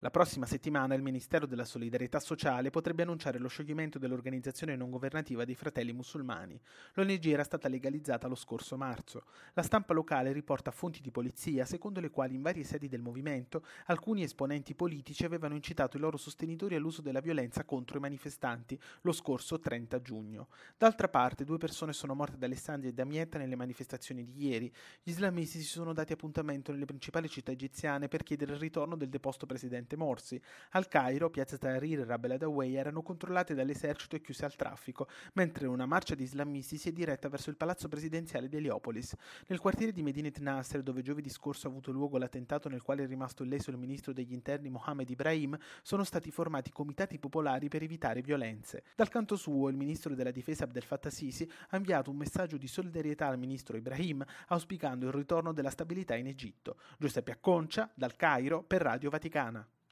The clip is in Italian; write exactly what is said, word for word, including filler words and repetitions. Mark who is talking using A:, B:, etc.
A: La prossima settimana il Ministero della Solidarietà Sociale potrebbe annunciare lo scioglimento dell'organizzazione non governativa dei Fratelli Musulmani. L'O N G era stata legalizzata lo scorso marzo. La stampa locale riporta fonti di polizia secondo le quali in varie sedi del movimento alcuni esponenti politici avevano incitato i loro sostenitori all'uso della violenza contro i manifestanti lo scorso trenta giugno. D'altra parte, due persone sono morte ad Alessandria e Damietta nelle manifestazioni di ieri. Gli islamisti si sono dati appuntamento nelle principali città egiziane per chiedere il ritorno del deposto presidente Morsi. Al Cairo, piazza Tahrir e Rab el Adaway erano controllate dall'esercito e chiuse al traffico, mentre una marcia di islamisti si è diretta verso il palazzo presidenziale di Eliopolis. Nel quartiere di Medinet Nasser, dove giovedì scorso ha avuto luogo l'attentato nel quale è rimasto illeso il ministro degli interni Mohamed Ibrahim, sono stati formati comitati popolari per evitare violenze. Dal canto suo, il ministro della difesa Abdel Fattah Sisi ha inviato un messaggio di solidarietà al ministro Ibrahim, auspicando il ritorno della stabilità in Egitto. Giuseppe Acconcia, dal Cairo, per Radio Vaticana.